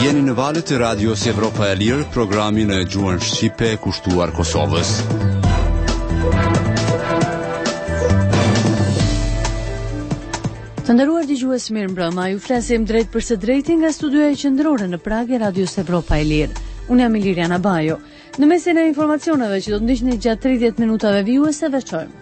Jeni në valët e Radios Evropa e Lirë, programin e gjuhën shqipe kushtuar Kosovës. Të nderuar dëgjues, mirëmbrëma. Ju flasim drejt për së drejti nga studioja qendrore në Prag e Radios Evropa e Lirë. Unë jam Iliriana Bajo. Në mesin e informacioneve që do të ndiqni gjatë 30 minutave vijuese, veçojmë.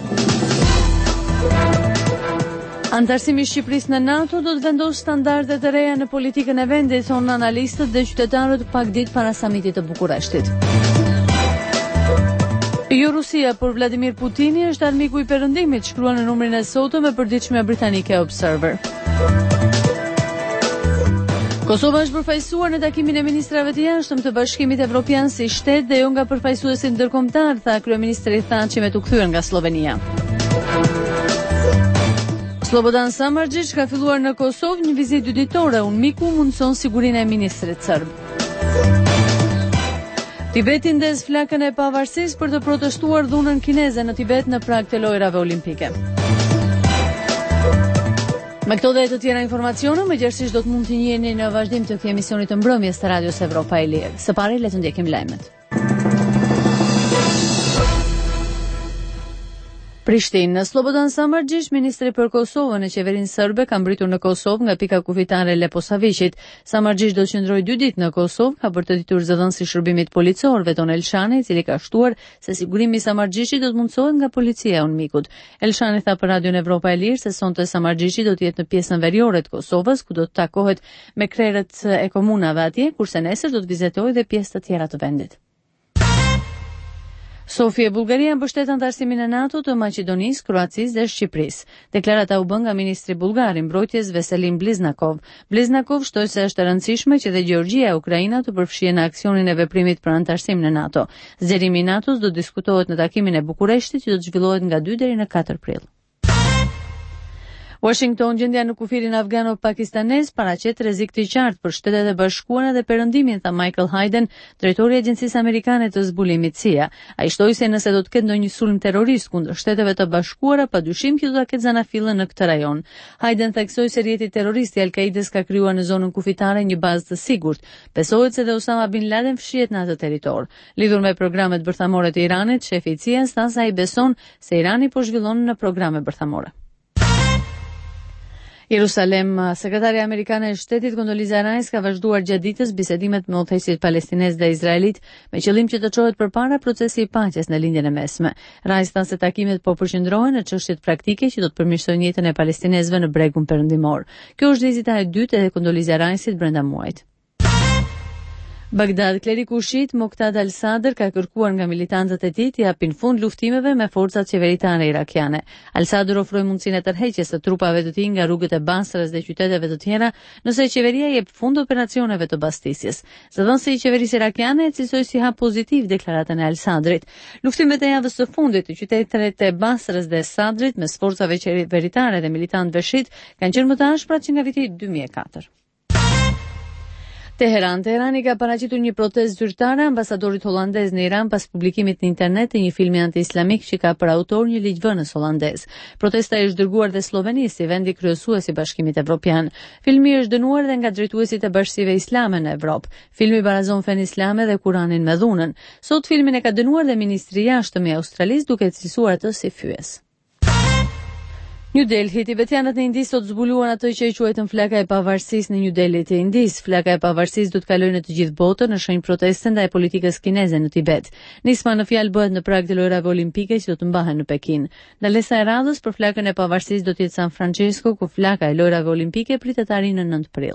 Antarësimi i Shqipërisë në NATO do të vendosë standarde të reja në politikën e vendit, thonë analistët dhe qytetarët pak ditë para samitit të Bukureshtit. Jo Rusia, por Vladimir Putini është armiku i perëndimit, shkruan në numrin e sotëm e përditshme britanike Observer. Kosova është përfaqësuar në takimin e ministrave të jashtëm të Bashkimit Evropian si shtet dhe jo nga përfaqësuesit ndërkombëtar, tha kryeministri Thaçi me të kthyer nga Slovenia. Slobodan Samardžić ka filluar në Kosovë një vizitë dyditore, UNMIK-u mundson sigurinë e ministrit serb. Tibeti ndez flakën e pavarësisë për të protestuar dhunën kineze në Tibet në prag të lojrave olimpike. Me këto dhe të tjera informacione, mëngjesisht do të mund të njiheni në vazhdim të këtij emisioni të mbrëmjes të Radios Evropa e Lirë. Së pari le të ndjekim lajmet. Prishtinë. Slobodan Samardžić, ministri për Kosovën e qeverinë serbe, ka mbritur në Kosovë nga pika kufitare Leposaviqit. Samardžić do të qëndrojë 2 ditë në Kosovë, ka për të ditur zëdhënësi i shërbimit policor Veton Elshani, i cili ka shtuar se sigurimi i Samardžićit do të mundsohet nga policia e UNMIK-ut. Elshani tha për Radion Evropa e Lirë se sonte Samardžići do të jetë në pjesën veriore të Kosovës, ku do të takohet me krerët e komunave atje, kurse nesër do të vizitojë dhe pjesë të tjera të vendit. Sofia, Bullgaria mbështet antarësimin e NATO të Maqedonisë, Kroacisë dhe Shqipërisë. Deklarata u bën nga ministri bullgar i mbrojtjes Veselin Bliznakov. Bliznakov shtoi se është e rëndësishme që dhe Gjeorgjia e Ukraina të përfshihen në aksionin e veprimit për antarësim në NATO. Zgjerimi i NATO-s do diskutohet në takimin e Bukureshtit që do të zhvillohet nga 2 deri në 4 prill. Washington, gjendja në kufirin afgano-pakistanez paraqet rrezik të qartë për Shtetet e Bashkuara dhe Perëndimin, tha Michael Hayden, drejtori i Agjencisë Amerikane të zbulimit CIA. Ai shtoi se nëse do të ketë ndonjë sulm terrorist kundër Shteteve të Bashkuara, padyshim që do ta ketë zanafillën në këtë rajon. Hayden theksoi se rrjeti terrorist i Al-Qaides ka krijuar në zonën kufitare një bazë të sigurt. Besohet se dhe Osama bin Laden fshihet në atë territor. Lidhur me programet bërthamore të Iranit, shefi i CIA-s tha se ai beson se Irani po zhvillon në programe bërthamore. Jerusalem, sekretarja amerikane e shtetit Condoleezza Rice ka vazhduar gjatë ditës bisedimet me udhëheqësit palestinez dhe izraelit me qëllim që të çohet përpara procesi i paqes në lindjen e mesme. Rice tha se takimet po përqendrohen në çështjet praktike që do të përmirësojnë jetën e palestinezëve në bregun perëndimor. Kjo është vizita e dytë e Condoleezza Rice-it brenda muajit. Bagdad, kleriku shit Muqtada al-Sadr ka kërkuar nga militantët e tij të japin fund luftimeve me forcat qeveritare irakiane. Al-Sadr ofroi mundësinë e tërheqjes së trupave të tij nga rrugët e Basrës dhe qyteteve të tjera, nëse qeveria jep fund operacioneve të mbastisjes. Zëdhënësi i qeverisë irakiane e cilësoi si hap pozitiv deklaratën e Al-Sadrit. Luftimet e javës së fundit të qyteteve të Basrës dhe Sadrit mes forcave qeveritare dhe militantëve shit kanë qenë më të ashprat që nga viti 2004. Teherani ka paraqitur një protestë zyrtare ambasadorit hollandez në Iran pas publikimit në internet të një filmi anti-islamik që ka për autor një ligjvënës hollandez. Protesta është dërguar dhe Slovenisë, si vendi kryesues i Bashkimit Evropian. Filmi është dënuar dhe nga drejtuesit e Bashkësive Islame në Evropë. Filmi barazon fen islame dhe Kuranin me dhunën. Sot filmin e ka dënuar dhe ministri i jashtëm i Australisë, duke cilësuar atë si fyes. New Delhi, tibetianët në Indi sot zbuluan atë që e quajtën flaka e pavarësisë në New Delhi të Indisë. Flaka e pavarësisë do të kalojë në të gjithë botën në shenjë proteste ndaj politikës kineze në Tibet. Nisma në fjalë bëhet në prag të lojrave olimpike që do të mbahen në Pekin. Ndalesa e radhës për flakën e pavarësisë do të jetë San Francisco, ku flaka e lojrave olimpike pritet arrijë në 9 prill.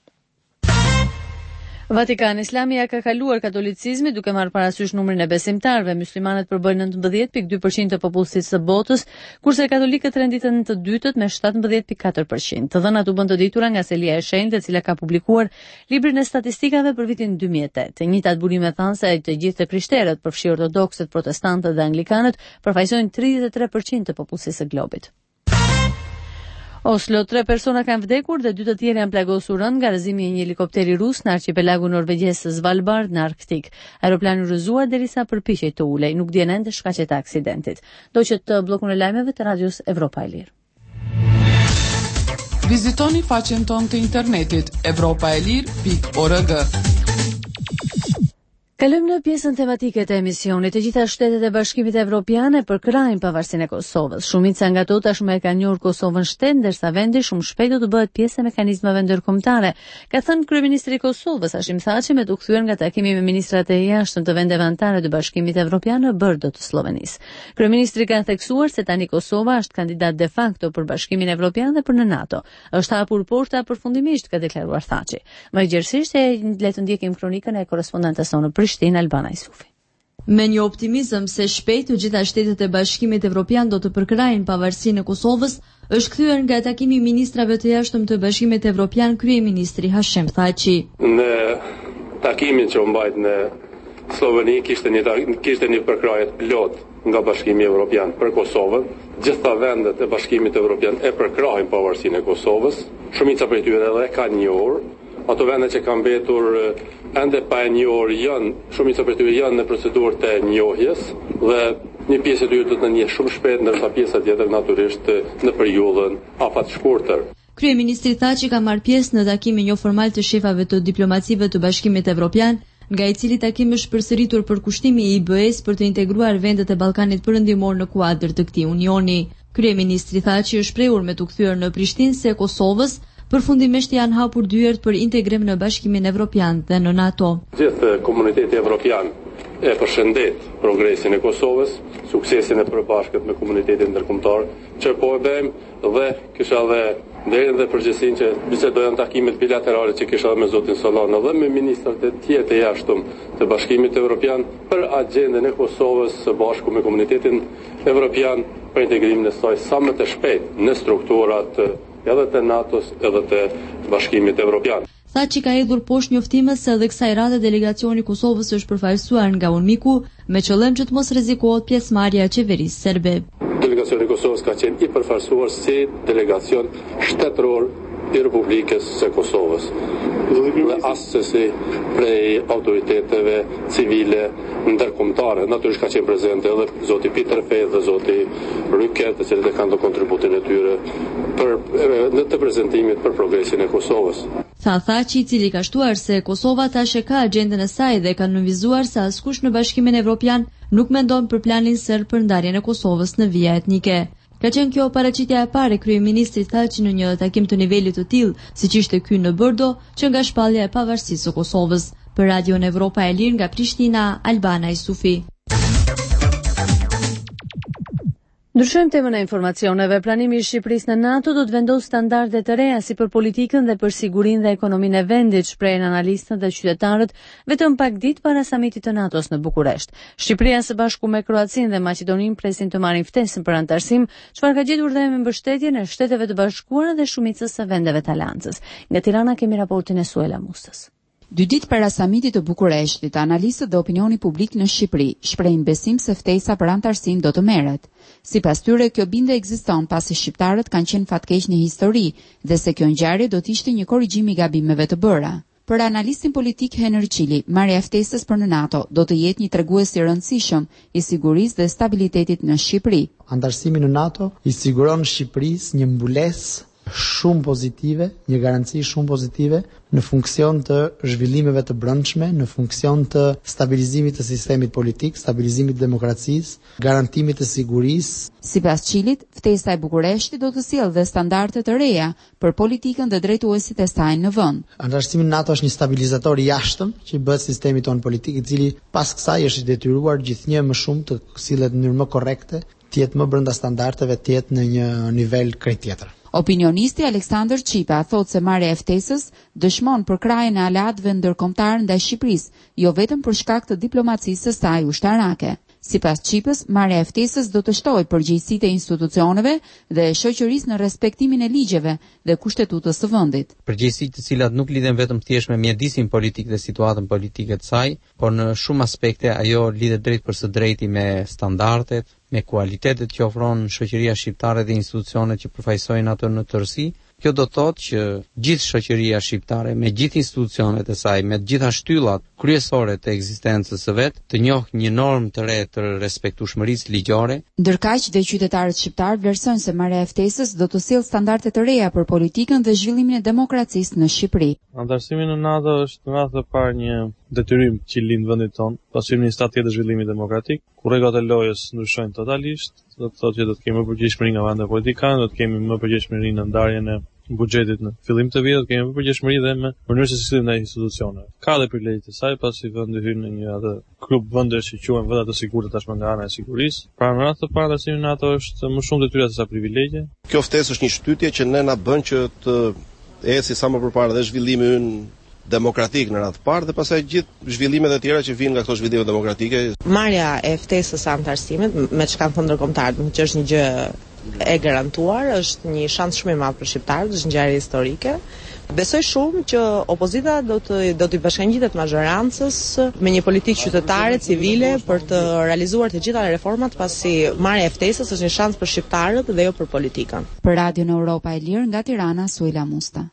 Vatikan, Islami ja ka kaluar katolicizmi duke marrë parasysh numrin e besimtarëve. Myslimanët përbëjnë 19.2% të popullsisë së botës, kurse katolikët renditen të dytët me 17.4%. Të dhënat u bën të ditura nga Selia e Shenjtë, e cila ka publikuar librin e statistikave për vitin 2008. E njëjtat burime thanë se të gjithë të krishterët, përfshi ortodoksët, protestantët dhe anglikanët, përfaqësojnë 33% të popullsisë së globit. Oslo, 3 persona kanë vdekur dhe 2 të tjerë janë plagosur rënd nga rrëzimi i një helikopteri rus në arqipelagun norvegjes Svalbard në Arktik. Aeroplani u rrëzuar derisa përpiqej të ulej, nuk dihen ende shkaqet e aksidentit. Do që të bllokun e lajmeve të Radios Evropa e Lirë. Vizitoni faqen tonë të internetit europaelir.org. Kalojmë në pjesën tematike të emisionit. Të gjitha shtetet e Bashkimit Evropian e përkrajnë pavarësinë e Kosovës. Shumica nga ato tashmë e kanë njohur Kosovën shtet, ndërsa vendi shumë shpejt do të bëhet pjesë e mekanizmave ndërkombëtare, ka thënë kryeministri i Kosovës Hashim Thaçi me të kthyer nga takimi me ministrat e jashtëm të vendeve anëtare të Bashkimit Evropian në Brdo të Slovenisë. Kryeministri ka theksuar se tani Kosova është kandidat de facto për Bashkimin Evropian dhe për në NATO. Është hapur porta përfundimisht, ka deklaruar Thaçi. Më gjerësisht le të ndjekim kronikën e korrespondentës sonë Albana Isufi. Me një optimizëm se shpejt të gjitha shtetet e Bashkimit Evropian do të përkrajnë pavarësinë e Kosovës, është kthyer nga takimi i ministrave të jashtëm të Bashkimit Evropian kryeministri Hashim Thaçi. Në takimin që u mbajt në Sloveni kishte një përkrahje plot nga Bashkimi Evropian për Kosovën. Gjitha vendet e Bashkimit Evropian e përkrahin pavarësinë e Kosovës. Shumica prej tyre edhe kanë njohur. Ato vende që kanë mbetur ende pa e njohur shumica prej tyre janë në procedurë të njohjes dhe një pjesë e tyre do të njeh shumë shpejt, ndërsa pjesa tjetër natyrisht në periudhën afat shkurtër. Kryeministri Thaçi ka marrë pjesë në takimin jo formal të shefave të diplomacive të Bashkimit Evropian, nga i cili takim është përsëritur për kushtimi i IBE-s për të integruar vendet e Ballkanit Perëndimor në kuadër të këtij unioni. Kryeministri Thaçi është shprehur me të kthyer në Prishtinë se Kosovës përfundimisht janë hapur dyert për integrim në Bashkimin Evropian dhe në NATO. Gjithë komuniteti evropian e përshëndet progresin e Kosovës, suksesin e përbashkët me komunitetin ndërkombëtar, që po e bëjmë dhe kisha deri dhe përgjithësinë që bisedojnë takimet bilaterale që kisha me zotin Solana dhe me ministrat e tjerë të jashtëm të Bashkimit Evropian për agjendën e Kosovës së bashku me komunitetin evropian për integrimin e saj sa më të shpejt në strukturat edhe të NATO-s edhe të Bashkimit Evropian. Thaçi ka hedhur poshtë njoftimës se edhe kësaj radhe delegacioni i Kosovës është përfaqësuar nga UNMIK-u me qëllim që të mos rrezikohet pjesëmarrja e qeverisë serbe. Delegacioni i Kosovës ka qenë i përfaqësuar si delegacion shtetëror i Republikës së Kosovës dhe asesi prej autoriteteve civile ndërkombëtare. Natyrisht ka qenë prezente edhe zoti Peter Fej dhe zoti Ryket, të cilët kanë dhënë kontributin e tyre në të prezantimit për progresin e Kosovës. Thaçi, i cili ka shtuar se Kosova tash e ka agjendën e saj dhe ka nënvizuar se askush në Bashkimin Evropian nuk mendon për planin serb për ndarjen e Kosovës në vija etnike. Ka qenë kjo paraqitja e parë e kryeministrit Thaçi në një takim të nivelit të tillë, siç ishte ky në Brdo, që nga shpallja e pavarësisë së Kosovës. Për Radion Evropa e Lirë nga Prishtina, Albana Isufi. Ndryshojmë temën e informacioneve. Pranimi i Shqipërisë në NATO do të vendosë standarde të reja si për politikën dhe për sigurinë dhe ekonominë e vendit, shprehen analistët dhe qytetarët vetëm pak ditë para samitit të NATO-s në Bukuresht. Shqipëria së bashku me Kroacinë dhe Maqedoninë presin të marrin ftesën për anëtarësim, çfarë ka gjetur dhe me mbështetjen e Shteteve të Bashkuara dhe shumicës së vendeve të aleancës. Nga Tirana kemi raportin e Suela Mustës. 2 ditë para samitit të Bukureshtit, analistët dhe opinioni publik në Shqipëri shprehin besim se ftesa për anëtarësim do të merret. Sipas tyre, kjo bindje ekziston pasi shqiptarët kanë qenë fatkeq në histori dhe se kjo ngjarje do të ishte një korrigjim i gabimeve të bëra. Për analistin politik Henry Qili, marrja e ftesës për në NATO do të jetë një tregues i rëndësishëm i sigurisë dhe stabilitetit në Shqipëri. Anëtarësimi në NATO i siguron Shqipërisë një mbulesë shumë pozitive, një garanci shumë pozitive në funksion të zhvillimeve të brendshme, në funksion të stabilizimit të sistemit politik, stabilizimit të demokracisë, garantimit të sigurisë. Sipas Qilit, ftesa e Bukureshtit do të sjellë dhe standarde të reja për politikën dhe drejtuesit e saj në vend. Anëtarësimi në NATO është një stabilizator i jashtëm që i bëhet sistemit ton politik, i cili pas kësaj është i detyruar gjithnjë më shumë të sillet në mënyrë më korrekte, të jetë më brenda standardeve, të jetë në një nivel krejt tjetër. Opinionisti Aleksandër Qipa thot se marrja e ftesës dëshmon përkrahjen e aleatëve ndërkombëtar ndaj Shqipërisë, jo vetëm për shkak të diplomacisë së saj ushtarake. Sipas Qipës, marrja e ftesës do të shtojë përgjegjësitë e institucioneve dhe e shoqërisë në respektimin e ligjeve dhe kushtetutës së vendit. Përgjegjësi të cilat nuk lidhen vetëm thjesht me mjedisin politik dhe situatën politike të saj, por në shumë aspekte ajo lidhet drejt për së drejti me standardet, me kualitetet që ofron shoqëria shqiptare dhe institucionet që përfaqësojnë ato në tërësi, Kjo do thotë që gjithë shoqëria shqiptare, me gjithë institucionet e saj, me gjitha shtyllat kryesore të ekzistencës së vet, të njohë një normë të re të respektueshmërisë ligjore. Ndërkaq dhe qytetarët shqiptar vlerësojnë se marrja e ftesës do të sjellë standarde të reja për politikën dhe zhvillimin e demokracisë në Shqipëri. Antarësimi në NATO është në radhë të parë një detyrim që lind vendit tonë, pasi një stat tjetër zhvillimi demokratik, ku rregullat e lojës ndryshojnë totalisht, do të thotë që do të kemi më përgjegjësinë nga vendet politikanë, do të kemi më përgjegjësinë në ndarjen e buxhetit në fillim të vitit, kemi më përgjegjësi dhe me mënyrën se si sillen ndaj institucioneve. Ka dhe privilegjet e saj, pasi vendi hyn në një atë klub vendesh që quhen vende të sigurta tashmë nga ana e sigurisë. Pra në radhë të parë antarësimi në NATO është më shumë detyra se sa privilegje. Kjo ftesë është një shtytje që ne na bën që të eci sa më përpara dhe zhvillimi ynë demokratik në radhë të parë dhe pastaj gjithë zhvillimet e tjera që vijnë nga këto zhvillime demokratike. Marrja e ftesës së antarësimit me çka kanë thënë ndërkombëtarët, që është një gjë e garantuar, është një shans shumë i madh për shqiptarët, është një ngjarje historike. Besoj shumë që opozita do të bashkangjitet majorancës me një politikë qytetare, civile për të realizuar të gjitha reformat, pasi marrja e ftesës është një shans për shqiptarët dhe jo për politikën. Për Radion Europa e Lirë nga Tirana, Suela Musta.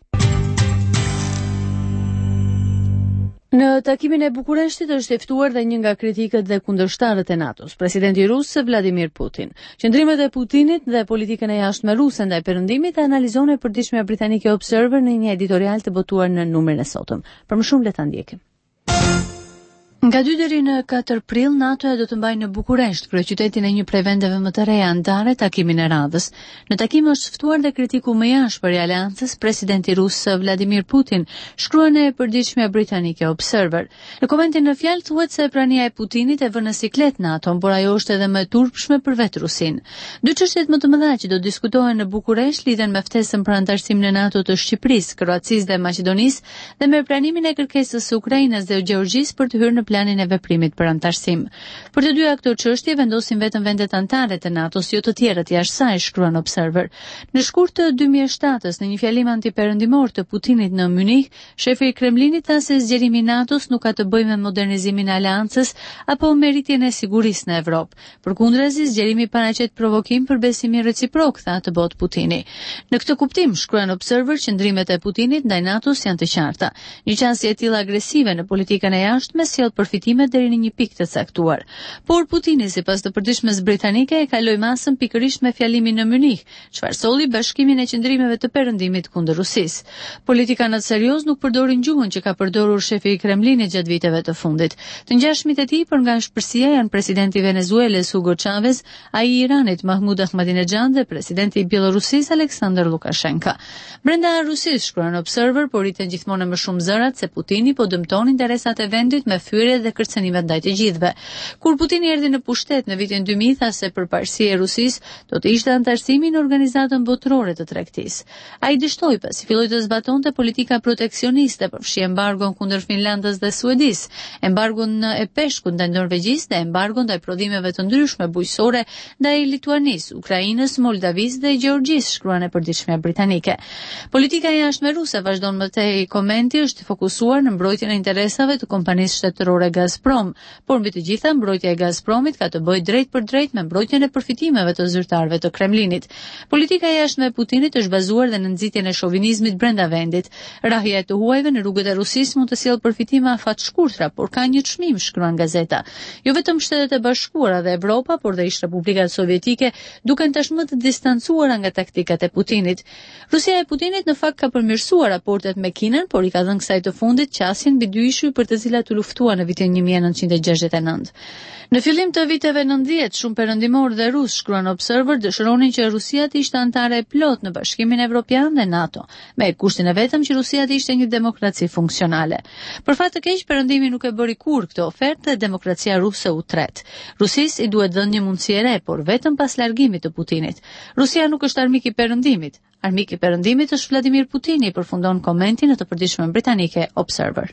Në takimin e Bukureshtit është e ftuar dhe një nga kritikët dhe kundërshtarët e NATO-s, presidenti rus Vladimir Putin. Qëndrimet e Putinit dhe politikën e jashtme ruse ndaj perëndimit e analizon e përditshmja britanike Observer në një editorial të botuar në numrin e sotëm. Për më shumë le ta ndjekim. Nga 2 deri në 4 prill, NATO do të mbajë në Bukuresht, kryeqytetin e një prej vendeve më të reja anëtare, takimin e radhës. Në takim është ftuar dhe kritiku më jashtëm i aleancës, presidenti rus Vladimir Putin, shkruan e përditshmja britanike Observer. Në komentin në fjalë thuhet se prania e Putinit e vënë në siklet NATO-n, por ajo është edhe më e turpshme për vetë Rusin. 2 çështjet më të mëdha që do diskutohen në Bukuresht lidhen me ftesën për antarësim në NATO të Shqipërisë, Kroacisë dhe Maqedonisë dhe me pranimin e kërkesës së Ukrainës dhe Gjeorgjisë për të hyrë në planin e veprimit për antarësim. Për të dyja këto çështje vendosin vetëm vendet anëtare të NATO-s, jo të tjerët jashtë saj, shkruan Observer. Në shkurt të 2007-s, në një fjalim antiperëndimor të Putinit në Munich, shefi i Kremlinit tha se zgjerimi i NATO-s nuk ka të bëjë me modernizimin e aleancës apo meritjen e sigurisë në Evropë. Përkundrazi, zgjerimi paraqet provokim për besimin reciprok, tha të botë Putini. Në këtë kuptim, shkruan Observer, qëndrimet e Putinit ndaj NATO-s janë të qarta. Një qasje e tillë agresive në politikën e jashtme sjell përfitime deri në një pikë të caktuar. Por Putini, sipas të përditshmes britanike, e kaloi masën pikërisht me fjalimin në Munich, çfarë solli bashkimin e qendrimeve të perëndimit kundër Rusisë. Politikanët serioz nuk përdorin gjuhën që ka përdorur shefi i Kremlinit gjatë viteve të fundit. Të ngjashmit e tij për nga shpërsia janë presidenti i Venezuelës Hugo Chavez, ai i Iranit Mahmoud Ahmadinejad dhe presidenti i Bielorusisë Aleksandr Lukashenko. Brenda Rusisë, shkruan Observer, por rriten gjithmonë më shumë zërat se Putini po dëmton interesat e vendit me dhe kërcënimet ndaj të gjithëve. Kur Putini erdhi në pushtet në vitin 2000, tha se përparësia e Rusisë do të ishte antarësimi në Organizatën Botërore të Tregtisë. Ai dështoi pasi filloi të zbatonte politika proteksioniste, përfshi embargon kundër Finlandës dhe Suedisë, embargon e peshkut ndaj Norvegjisë dhe embargon ndaj prodhimeve të ndryshme bujqësore ndaj Lituanisë, Ukrainës, Moldavisë dhe Gjeorgjisë, shkruan e përditshmja britanike. Politika e jashtme ruse, vazhdon më tej komenti, është fokusuar në mbrojtjen e interesave të kompanisë shtetërore Gazprom, por mbi të gjitha mbrojtja e Gazpromit ka të bëjë drejt për drejt me mbrojtjen e përfitimeve të zyrtarëve të Kremlinit. Politika e jashtme e Putinit është bazuar dhe në nxitjen e shovinizmit brenda vendit. Rrahja e të huajve në rrugët e Rusisë mund të sjellë përfitime afat shkurtra, por ka një çmim, shkruan gazeta. Jo vetëm Shtetet e Bashkuara dhe Evropa, por dhe ish Republikat Sovjetike duken tashmë të distancuara nga taktikat e Putinit. Rusia e Putinit në fakt ka përmirësuar raportet me Kinën, por i ka dhënë kësaj të fundit qasjen mbi dy ishuj për të cilat u luftua në vitin 1969. Në fillim të viteve 90, shumë perëndimorë dhe rusë, shkruan Observer, dëshironin që Rusia të ishte anëtare e plot në Bashkimin Evropian dhe NATO, me kushtin e vetëm që Rusia të ishte një demokraci funksionale. Për fat të keq, perëndimi nuk e bëri kurrë këtë ofertë dhe demokracia ruse u tret. Rusisë i duhet dhënë një mundësi e re, por vetëm pas largimit të Putinit. Rusia nuk është armik i perëndimit. Armik i perëndimit është Vladimir Putini, përfundon komentin në të përditshmën britanike Observer.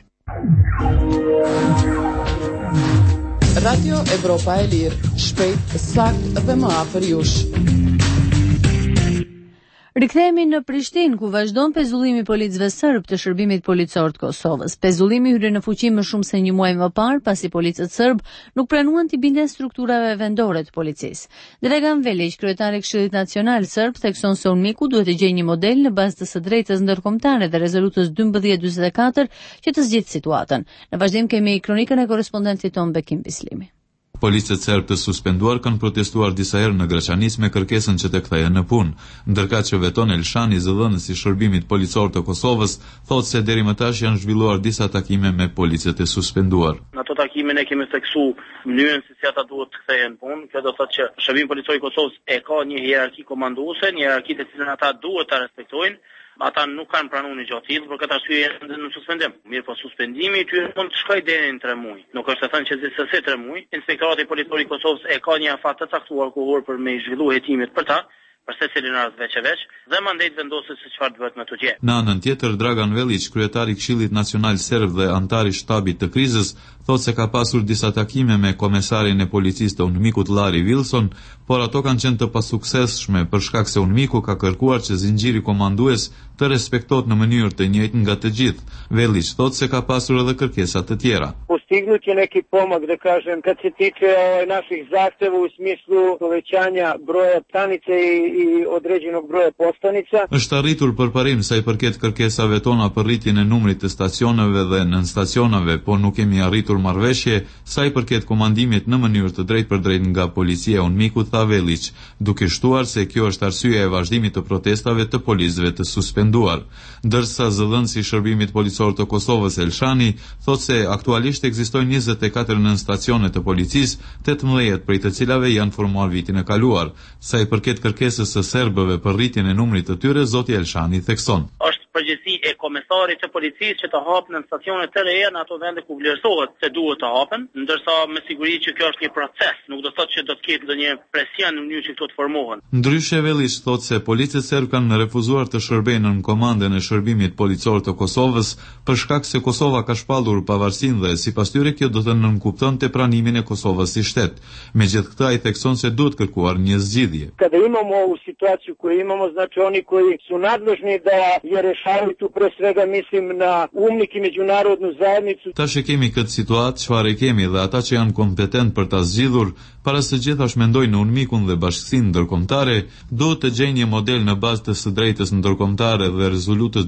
Radio Evropa e Lirë, shpejt, sakt dhe më afër jush. Rikthehemi në Prishtinë, ku vazhdon pezullimi i policëve serb të shërbimit policor të Kosovës. Pezullimi hyri në fuqi më shumë se një muaj më parë, pasi policët serb nuk pranuan t'i binden strukturave vendore të policisë. Dragan Velić, kryetari i Këshillit Nacional serb, thekson se UNMIK-u duhet të gjejë një model në bazë të së drejtës ndërkombëtare dhe rezolutës 1244 që të zgjidhë situatën. Në vazhdim kemi kronikën e korrespondentit ton Bekim Bislimi. Policët serb të suspenduar kanë protestuar disa herë në Graçanis me kërkesën që të kthehen në punë, ndërkaq që Veton Elshani, zëdhënësi i shërbimit policor të Kosovës, thotë se deri më tash janë zhvilluar disa takime me policët e suspenduar. Në ato takime ne kemi theksu mënyrën se si ata duhet të kthehen në punë. Kjo do thotë që shërbimi policor i Kosovës e ka një hierarki komanduese, një hierarki të cilën ata duhet ta respektojnë. Ata nuk kanë pranuar një gjë tillë, për këtë arsye janë në suspendim. Mirë, po suspendimi i tyre mund të shkojë deri në 3 muaj. Nuk është të thënë që gjithsesi 3 muaj. Inspektorati Policor i Kosovës e ka një afat të caktuar kohor për me zhvilluar hetimet për ta, për secilin rast veç dhe mandej vendosë se çfarë bëhet me to gjë. Në anën tjetër, Dragan Velić, kryetari i Këshillit Nacional Serb dhe antari i shtabit të krizës, thotë se ka pasur disa takime me komisarin e policisë të UNMIK-ut Larry Wilson, por ato kanë qenë të pasuksesshme për shkak se UNMIK-u ka kërkuar që zinxhiri komandues të respektohet në mënyrë të njëjtë nga të gjithë. Velić thotë se ka pasur edhe kërkesa të tjera. Postignuće neki pomak, da kažem, kad se tiče naših zahteva u smislu povećanja broja stanice i određenog broja postanica. Është arritur përparim sa i përket kërkesave tona për rritjen e numrit të stacioneve dhe nën stacioneve, po nuk kemi arritur marrëveshje sa i përket komandimit në mënyrë të drejtpërdrejtë nga policia e UNMIK-ut, tha Velić, duke shtuar se kjo është arsyeja e vazhdimit të protestave të policëve të suspenduar. Ndërsa zëdhënësi i shërbimit policor të Kosovës Elshani thotë se aktualisht ekzistojnë 24 nën stacione të policisë, 18 prej të cilave janë formuar vitin e kaluar. Sa i përket kërkesës së serbëve për rritjen e numrit të tyre, zoti Elshani thekson. Është përgjegjësi e komisarit të policisë që të hapën në stacione të reja në ato vende ku vlerësohet se duhet të hapen, ndërsa me siguri që kjo është një proces, nuk do thotë që do të ketë ndonjë presion në mënyrë që këto të formohen. Ndryshe Velić thotë se policët serb kanë refuzuar të shërbejnë në komandën e shërbimit policor të Kosovës për shkak se Kosova ka shpallur pavarësinë dhe sipas tyre kjo do të nënkuptonte pranimin e Kosovës si shtet. Megjithatë këtë ai thekson se duhet kërkuar një zgjidhje. Kada imamo ovu situaciju koju imamo, znači oni koji su nadležni da je rešavaju tu pre svega mislim na UNMIK i međunarodnu zajednicu. Tash e kemi këtë situatë, çfarë kemi dhe ata që janë kompetent për ta zgjidhur, para së gjithash mendojnë në UNMIK-un dhe bashkësinë ndërkombëtare, duhet të gjejnë një model në bazë të së drejtës ndërkombëtare dhe rezolutës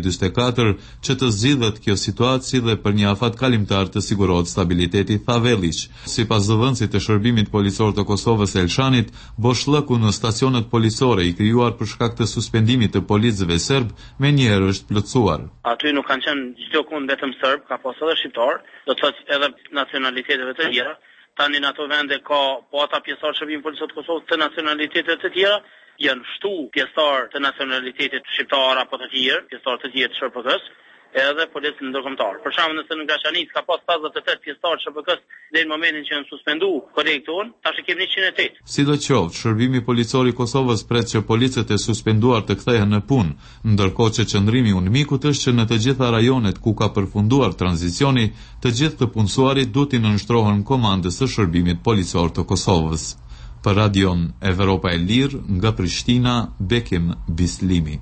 1244 që të zgjidhet kjo situatë si dhe për një afat kalimtar të sigurohet stabiliteti, tha Velić. Sipas zëdhënësit të shërbimit policor të Kosovës Elshanit, boshllëku në stacionet policore i krijuar për shkak të suspendimit të policëve serb menjëherë është plotësuar. Aty nuk kanë qenë çdo kund vetëm serb, ka pasur edhe shqiptar, do të thotë edhe nacionaliteteve të tjera. Tani në ato vende ka po ata pjesëtar shërbim policor të Kosovës të nacionalitetet të tjera, janë shtu pjesëtar të nacionalitetit shqiptar apo të tjerë, pjesëtar të tjerë të SHPK-s, edhe policën ndërkombëtar. Për shembull, nëse në Graçanis ka pas 58 pjesëtar të SHPK-s deri në momentin që janë suspenduar kolegët tonë, tash e kemi 108. Sidoqoftë, shërbimi policor i Kosovës pret që policët e suspenduar të kthehen në punë, ndërkohë që qëndrimi i UNMIK-ut është që në të gjitha rajonet ku ka përfunduar tranzicioni, të gjithë të punësuarit duhet të nënshtrohen komandës së shërbimit policor të Kosovës. Për Radion Evropa e Lirë, nga Prishtina, Bekim Bislimi.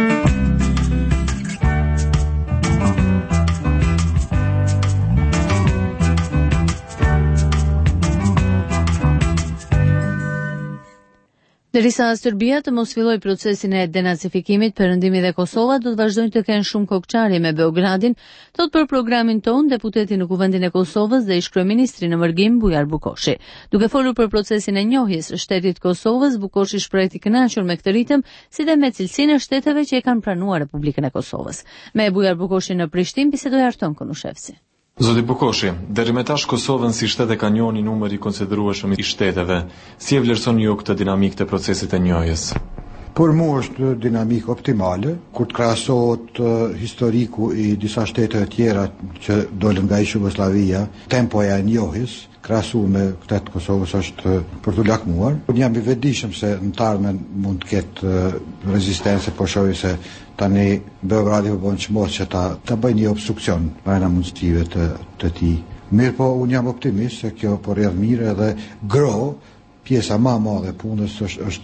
Derisa Serbia të mos filloj procesin e denazifikimit, Perëndimi dhe Kosova do të vazhdojnë të kenë shumë kokçarje me Beogradin, thot për programin ton deputeti në Kuvendin e Kosovës dhe ish kryeministri në Mërgim Bujar Bukoshi. Duke folur për procesin e njohjes së shtetit Kosovës, Bukoshi shpreh të kënaqur me këtë ritëm, si dhe me cilësinë e shteteve që e kanë pranuar Republikën e Kosovës. Me Bujar Bukoshi në Prishtinë bisedoi Arton Konushevci. Zoti Bukoshi, deri më tash Kosovën si shtet e ka njohur një numër I konsiderueshëm I shteteve. Si e vlerësoni ju këtë dinamikë të procesit të njohjes? Për mu është dinamik optimale, kur të krahasohet historiku I disa shtete tjera që dolën nga ish Jugosllavia, tempoja e njohjes krahasu me këtë të Kosovës është për të lakmuar. Unë jam I vetëdijshëm se në të ardhmen mund të ketë rezistencë, por shohim se tani Beogradi po bën çmos që ta bëjë një obstruksion brenda mundësive të tij. Mirë po, unë jam optimist se kjo po rrjedh mirë edhe gro pjesa ma madhe e punës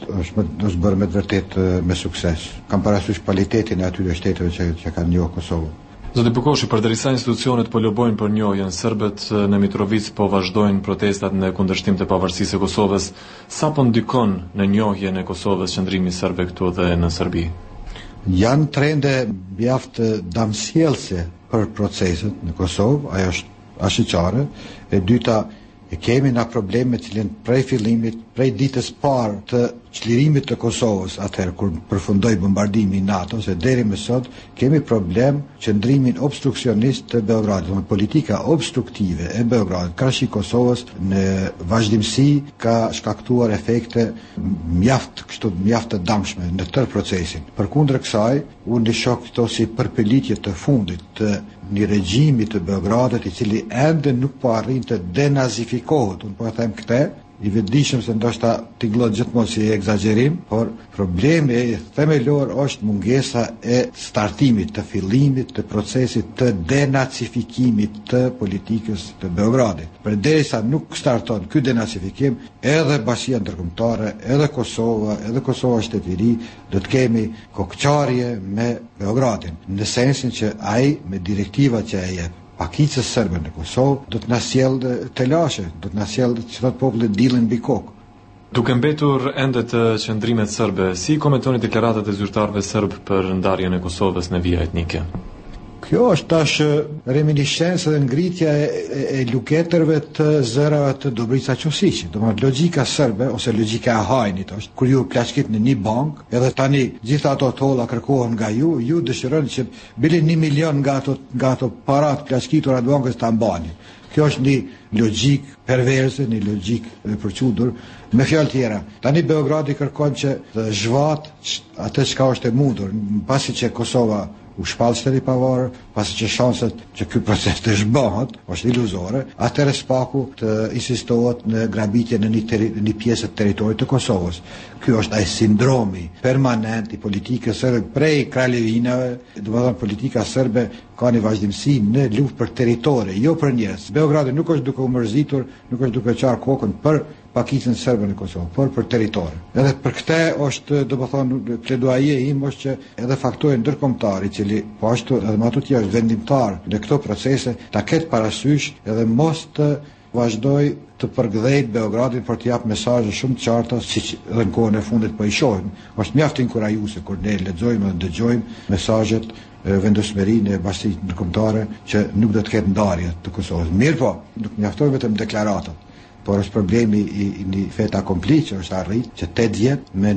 është bërë me të vërtet me sukses. Kam parasysh cilëtetin e atyre shteteve që kanë njohur Kosovën. Zoti Bukoshi, përderisa institucionet po lobojnë për njohjen, serbët në Mitrovic po vazhdojnë protestat në kundërshtim të pavarësisë së Kosovës. Sa po ndikon në njohjen e Kosovës qëndrimi serbe këtu dhe në Serbi? Janë trende mjaft damsjellëse për proceset në Kosovë, ajo është ashiqare. E dyta, kemi na probleme të cilën prej fillimit, prej ditës parë të çlirimit të Kosovës, atëherë kur përfundoi bombardimi i NATO, se deri më sot kemi problem qëndrimin obstruksionist të Beogradit. Politika obstruktive e Beogradit krahasi Kosovës në vazhdimsi ka shkaktuar efekte mjaft të dëmshme në tërë procesin. Përkundër kësaj, unë shoh këto si përpelitje të fundit të një regjimi të Beogradit i cili ende nuk po arrin të denazifikohet. Unë po e them këtë, i vetëdijshëm se ndoshta tingëllon gjithmonë si egzagerim, por problemi themelor është mungesa e startimit, të fillimit të procesit të denazifikimit të politikës të Beogradit. Përderisa nuk starton ky denazifikim, edhe Bashkia Ndërkombëtare, edhe Kosova Shtetëri, do të kemi kokçarje me Beogradin, në sensin që ai me direktiva që ai jep pakicës serbe në Kosovë do të na sjellë telashe, do të na sjellë që të popullit dilën mbi kokë. Duke mbetur ende të qëndrimet serbe, si komentoni deklaratat e zyrtarëve serb për ndarjen e Kosovës në vija etnike? Kjo është tash reminiscencë dhe ngritja e luketërve të zërave të Dobrica Qosiqit. Domethënë logjika serbe ose logjika e hajnit është kur ju plaçkit në një bank, edhe tani gjitha ato tolla kërkohen nga ju dëshironi që bile 1 milion nga ato parat plaçkitura të bankës ta mbani. Kjo është një logjik perverse, një logjik e përçudur. Me fjalë tjera, tani Beogradi kërkon që të zhvat atë çka është e mundur, pasi që Kosova u shpall shteti pavarur, pasi që shanset që ky proces të zhbohet është iluzore, atëherë spaku të insistohet në grabitje në një pjesë të territorit të Kosovës. Ky është ai sindromi permanent i politikës serbe prej Kraljevinave, domethënë politika serbe ka një vazhdimsi në luftë për territore, jo për njerëz. Beogradi nuk është duke u mërzitur, nuk është duke qarë kokën për pakicën serbe në Kosovë, por për territore. Edhe për këtë është, domethënë, pledoaje im është që edhe faktori ndërkombëtar i cili po ashtu edhe më tutje është vendimtar në këto procese, ta ketë parasysh edhe mos të vazhdoj të përgdhejt Beogradin për të japë mesazhe shumë të qarta, siç edhe në kohën e fundit po i shohim. Është mjaft inkurajuese kur ne lexojmë dhe dëgjojmë mesazhet vendosmërinë e Bashkisë Ndërkombëtare që nuk do të ketë ndarje të Kosovës. Mirë po, nuk mjaftojnë vetëm deklaratat, por është problemi i një feta kompli që është arrit që 8 vjet me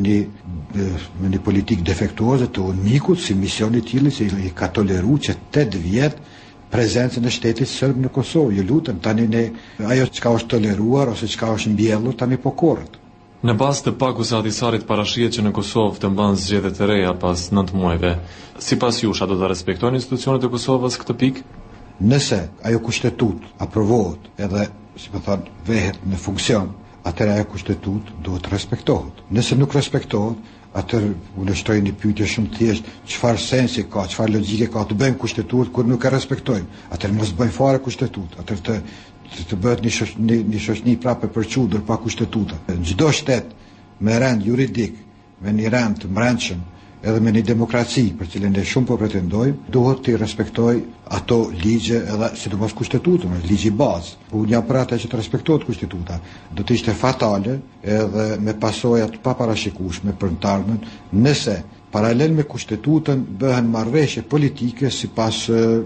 një politikë defektuoze të unikut si misioni i tillë që i ka toleruar që 8 vjet prezencën e shtetit serb në Kosovë. Ju lutem, tani ne ajo çka është toleruar ose çka është mbjellur tani po korret. Në bazë të pagus së Ahtisarit parashihet që në Kosovë të mbanë zgjedhje të reja pas 9 muajve. Sipas jush, a do të respektojnë institucionet e Kosovës këtë pikë? Nëse ajo kushtetut aprovohet edhe, si më thënë, vehet në funksion, atëherë ajo kushtetut duhet respektohet. Nëse nuk respektohet, atëherë unë shtoj një pyetje shumë thjesht, çfarë sensi ka, çfarë logjike ka të bëjmë kushtetut kur nuk e respektojmë? Atëherë mos bëjmë fare kushtetut, atëherë të bëhet një shoqni prapë e përçudur pa kushtetuta. Çdo shtet me rend juridik, me një rend të brendshëm, edhe me një demokraci për cilën ne shumë po pretendojmë, duhet të respektoj ato ligje edhe sidomos kushtetutën, është ligji bazë. Unë jam për atë që të respektohet kushtetuta. Do të ishte fatale edhe me pasoja të paparashikueshme për të ardhmen nëse paralel me kushtetutën bëhen marrëveshje politike sipas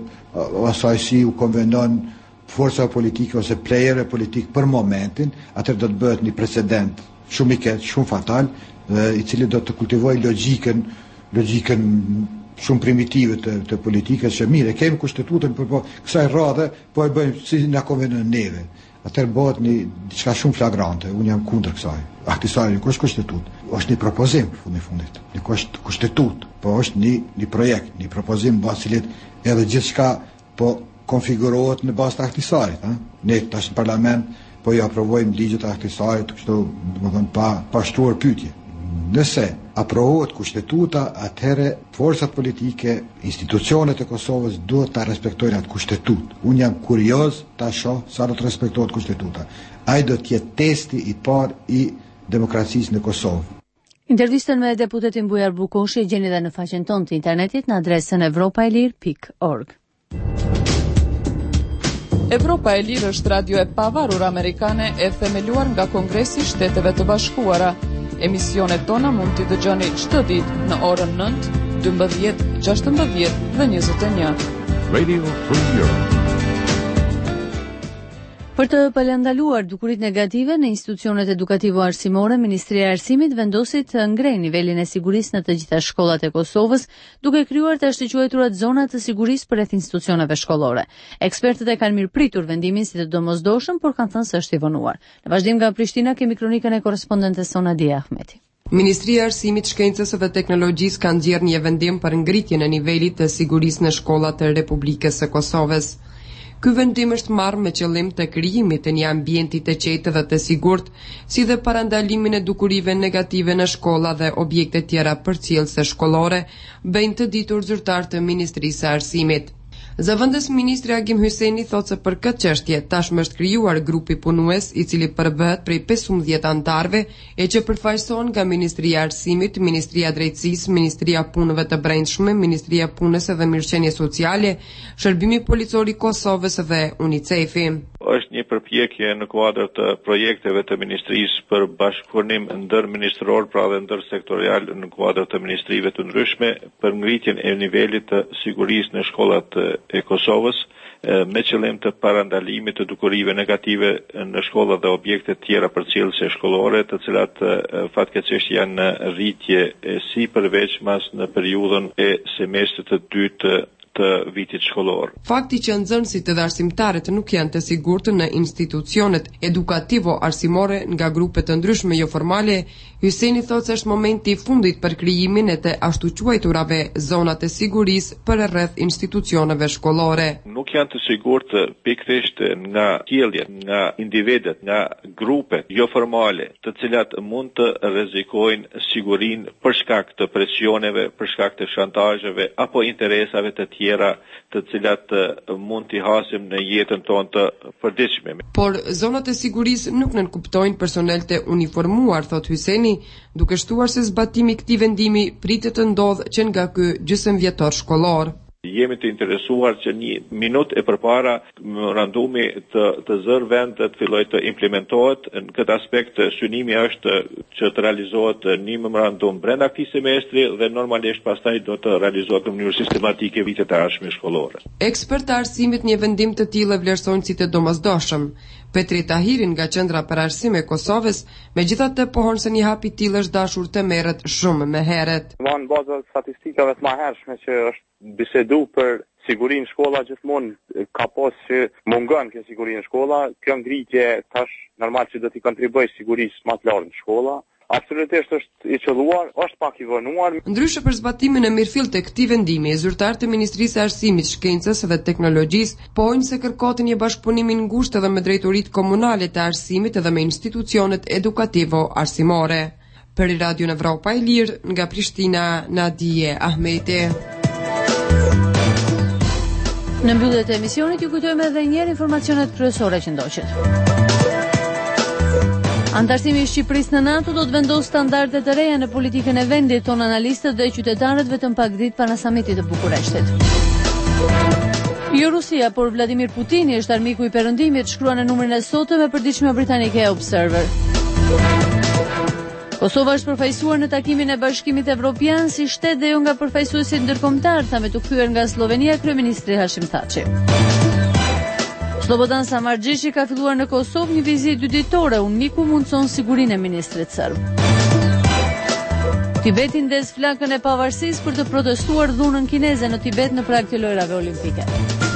asaj si u konvenon forca politike ose plejere politik për momentin, atëherë do të bëhet një precedent shumë i keq, shumë fatal, i cili do të kultivojë logjikën shumë primitive të politikës që mire, kemi kushtetutën, por kësaj radhe po e bëjmë si na konvenon neve. Atëherë bëhet diçka shumë flagrante. Unë jam kundër kësaj. Ahtisari nuk është kushtetutë, është një propozim në fundit. Nuk është kushtetutë, po është një projekt, një propozim bazë cilit edhe gjithçka po konfigurohet në bazë të Ahtisarit, Ne tash në parlament po i aprovojmë ligjet e Ahtisarit, kështu domethënë pa shtruar pyetje. Nëse aprovohet kushtetuta, atëherë forcat politike, institucionet e Kosovës duhet ta respektojnë atë kushtetutë. Unë jam kurioz ta shoh sa do të respektohet kushtetuta. Ai do të jetë testi i parë i demokracisë në Kosovë. Intervistën me deputetin Bujar Bukoshi gjeni edhe në faqen tonë të internetit në adresën evropaelir.org. Evropa e Lirë është radio e pavarur amerikane e themeluar nga Kongresi i Shteteve të Bashkuara. Emisionet tona mund t'i dëgjoni çdo ditë në orën 9, 12, 16 dhe 21. Radio Free Europe. Për të palandaluar dukurit negative në institucionet edukativo-arsimore, Ministria e Arsimit vendosi të ngrejë nivelin e sigurisë në të gjitha shkollat e Kosovës, duke krijuar të quajturat zona të sigurisë përreth institucioneve shkollore. Ekspertët e kanë mirëpritur vendimin si të domosdoshëm, por kanë thënë se është i vonuar. Në vazhdim nga Prishtina kemi kronikën e korrespondentes Sonadia Ahmeti. Ministria e Arsimit, Shkencës dhe Teknologjisë ka nxjerrë një vendim për ngritjen e nivelit të sigurisë në shkollat e Republikës së Kosovës. Ky vendim është marrë me qëllim të krijimit të një ambienti të qetë dhe të sigurt, si dhe parandalimin e dukurive negative në shkolla dhe objekte tjera përcjellëse shkollore, bëjnë të ditur zyrtar të Ministrisë së Arsimit. Zëvendës Ministri Agim Hyseni thotë se për këtë çështje tashmë është krijuar grupi punues i cili përbëhet prej 15 anëtarëve e që përfaqësohen nga Ministria e Arsimit, Ministria e Drejtësisë, Ministria e Punëve të Brendshme, Ministria e Punës dhe Mirëqenies Sociale, Shërbimi Policor i Kosovës dhe UNICEF-i. Është një përpjekje në kuadër të projekteve të Ministrisë për bashkëpunim ndërministëror, pra dhe ndërsektorial në kuadër të ministrive të ndryshme për ngritjen e nivelit të sigurisë në shkollat e Kosovës, me qëllim të parandalimit të dukurive negative në shkolla dhe objekte tjera përcjellëse shkollore, të cilat fatkeqësisht janë në rritje si përveçmas në periudhën e semestrit të dytë të vitit shkollor. Fakti që nxënësit dhe arsimtarët nuk janë të sigurt në institucionet edukativo-arsimore nga grupe të ndryshme jo formale, Hyseni thotë se është momenti i fundit për krijimin e të ashtu quajturave zonat e sigurisë për rreth institucioneve shkollore. Nuk janë të sigurt pikërisht nga sjelljet, nga individet, nga grupe jo formale, të cilat mund të rrezikojnë sigurinë për shkak të presioneve, për shkak të shantazheve apo interesave të tjera të cilat mund t'i hasim në jetën tonë të përditshme. Por zonat e sigurisë nuk nënkuptojnë personel të uniformuar, thot Hyseni, duke shtuar se zbatimi i këtij vendimi pritet të ndodhë që nga ky gjysmëvjetor shkollor. Jemi të interesuar që një minutë e përpara memorandumi të zërë vend të filloj të implementohet. Në këtë aspekt synimi është që të realizohet një memorandum brenda këtij semestri dhe normalisht pastaj do të realizohet në mënyrë sistematike vitet e ardhshme shkollore. Ekspertë të arsimit një vendim të tillë vlerësojnë si të domosdoshëm. Petri Tahirin nga Qendra për Arsim e Kosovës, megjithatë pohon se një hap i tillë është dashur të merret shumë më herët. Në bazë statistikave të mëhershme që është bisedu për sigurinë shkolla, gjithmonë ka pas që mungon kjo sigurinë shkolla, kjo ngritje tash normal që do t'i kontribuojë sigurisë më të lartë në shkolla. Absolutisht është i qelluar, është pak i vonuar. Ndryshe për zbatimin e mirëfillt të këtij vendimi, zyrtarët e Ministrisë së Arsimit, Shkencës dhe Teknologjisë pohojnë se kërkohet një bashkëpunim i ngushtë edhe me drejtoritë komunale të arsimit edhe me institucionet edukativo-arsimore. Për Radio Evropa e Lirë, nga Prishtina, Nadije Ahmeti. Në mbyllje të emisionit ju kujtojmë edhe një herë informacionet kryesore që ndoqet. Antarësimi i Shqipërisë në NATO do të vendosë standarde të reja në politikën e vendit, tonë analistët dhe qytetarët vetëm pak ditë para samitit të Bukureshtit. Jo Rusia, por Vladimir Putini është armiku i perëndimit, shkruan në numrin e sotëm e përditshme britanike Observer. Kosova është përfaqësuar në takimin e Bashkimit Evropian si shtet dhe jo nga përfaqësuesit ndërkombëtar, tha me të kthyer nga Slovenia kryeministri Hashim Thaçi. Slobodan Samardgjishi ka filluar në Kosovë një vizitë 2 ditore, UNMIK-u mundson sigurinë e ministrit serb. Tibeti ndez flakën e pavarësisë për të protestuar dhunën kineze në Tibet në prag të lojrave olimpike.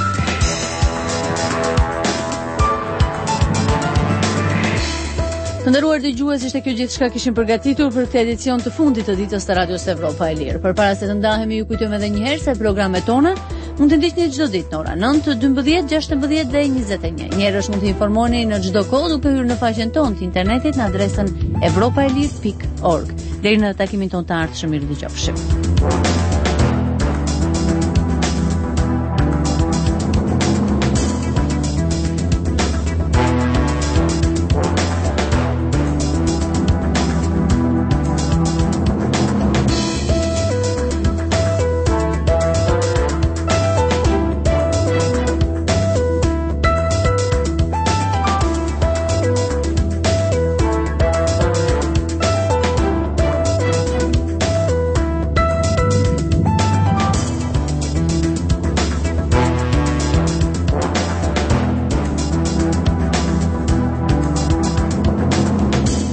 Të nderuar dëgjues, ishte kjo gjithçka kishim përgatitur për këtë edicion të fundit të ditës të Radios Evropa e Lirë. Përpara se të ndahemi, ju kujtojmë edhe një herë se programet tona mund të ndiqni çdo ditë në orën 9, 12, 16 dhe 21. Njerëz mund të informoni në çdo kohë duke hyrë në faqen tonë të internetit në adresën evropaelir.org. Deri në takimin tonë të ardhshëm, mirë dëgjofshim.